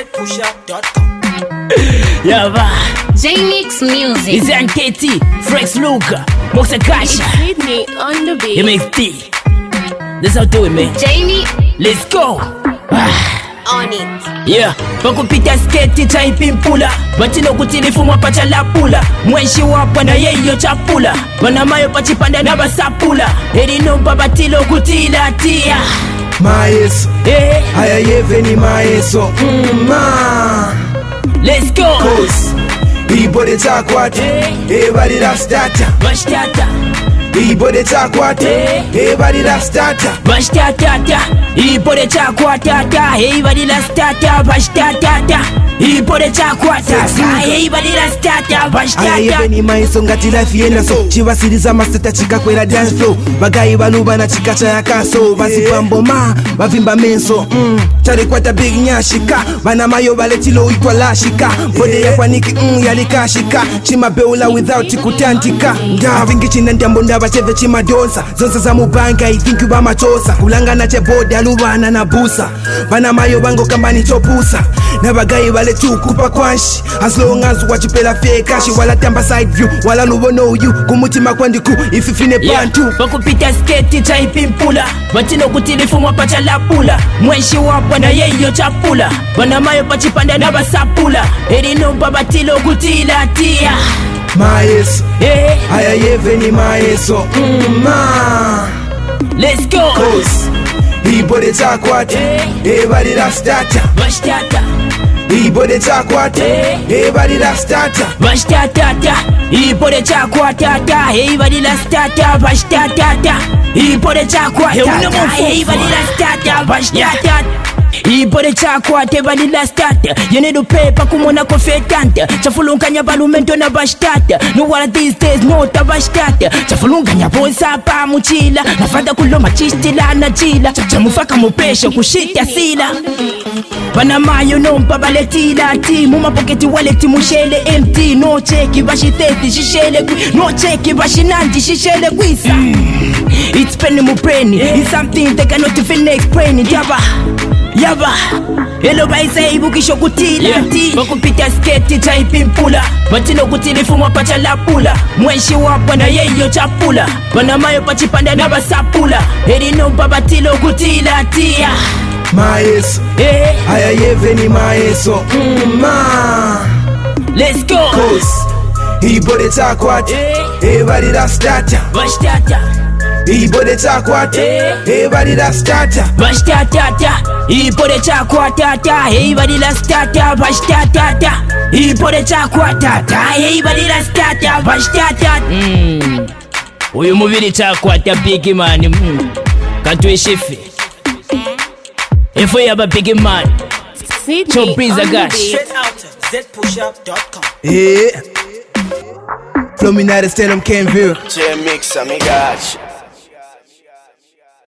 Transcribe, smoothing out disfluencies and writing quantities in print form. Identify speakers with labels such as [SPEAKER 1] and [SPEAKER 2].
[SPEAKER 1] zpushup.com.
[SPEAKER 2] Yaba
[SPEAKER 3] J-Mix Music.
[SPEAKER 2] It's Anketi, Frex Luca, Moxa Kasha,
[SPEAKER 3] Sydney on the beat.
[SPEAKER 2] MXT. That's how do it, man.
[SPEAKER 3] Jamie
[SPEAKER 2] Let's go.
[SPEAKER 3] on it.
[SPEAKER 2] Yeah, bakupita sketi taipimpula batino kutilifu mwapacha lapula mwenshi wapwa na yeyo chapula banamayo pachipanda na basapula erinomba batilo kutila tia
[SPEAKER 4] Maeso, haya yeve ni maeso
[SPEAKER 2] Let's go.
[SPEAKER 4] Cause ibode chakwate everybody rastata
[SPEAKER 2] Bashtata
[SPEAKER 4] ibode chakwate everybody rastata
[SPEAKER 2] Bashtatata Ipode chakwatata Hey badila stata Bashtatata Ipode chakwatata Hey badila stata
[SPEAKER 4] aya
[SPEAKER 2] Bashtata
[SPEAKER 4] yeve ni maeso ngati life yena so chivasiriza maseta chikakwera dance flow bagayi baluba na chikacha yakaso bazipamboma bavimba menso charikwata big nyashika bana mayo baletilo itwa lashika bode yakwaniki yalikashika chimabeula without kutantika ndavingi china ndambo ndabacheve chimadonsa zonse za mubanga I think bamachosa kulangana chebode alubana na busa bana mayo bango kambani chopusa na bagayi baletu kupa kwanshi as long as wachipela fekashi wala tamba side view wala nubono you kumutima kwandiku ififine bantu
[SPEAKER 2] bakupita sketi chaipimpula batino kutilifu mwapacha lapula mwenshi wapwa na yeyo chapula banamayo pachipanda na basapula erinomba batilo kutila tia
[SPEAKER 4] maeso haya yeve ni maeso
[SPEAKER 2] Let's go.
[SPEAKER 4] Cause ibode chakwate everybody rastata
[SPEAKER 2] Bashtata
[SPEAKER 4] ibode chakwate everybody rastata
[SPEAKER 2] Bashtatata Ipode chakwatata Hey badila stata Bashtatata Ipode chakwatata Hey badila stata Bashtatata Ipode chakwate badila stata Yenedo pepa kumona kofetanta Chafulunkanya balumento na bashtata No one of these days no tabashtata Chafulunkanya bonsa pa muchila Nafada kuloma chistila na chila Chamufaka mupesha kushita sila banamayo nompa baletila ti mumapoketi waleti mushele empty no cheki bashiteti shishele kwi no cheki bashinanti shishele kwisa It's penny mu brain It's something they cannot even explain Yaba Hello baisa ibukisho kutila ti bakupita sketi chaipimpula batino kutilifu mwapacha lapula mwenshi wapwa na yeyo chapula banamayo pachipanda na basapula erinomba batilo kutila tia
[SPEAKER 4] maeso haya yeve ni maeso
[SPEAKER 2] Let's go.
[SPEAKER 4] Cause ibode chakwate everybody rastata
[SPEAKER 2] Bashtata
[SPEAKER 4] ibode chakwate everybody rastata
[SPEAKER 2] Bashtatata Ipode chakwatata Hey badila stata Bashtatata Ipode chakwatata Hey badila stata Bashtatata Uyu mubiri chakwata big man Katwishifi Ifo yaba big man
[SPEAKER 3] Sydney
[SPEAKER 2] Chobriza
[SPEAKER 3] on the
[SPEAKER 2] gash.
[SPEAKER 3] beat.
[SPEAKER 1] Straight out to zpushup.com.
[SPEAKER 4] Flow me now to stand up Canville
[SPEAKER 5] J-Mix, amigacho.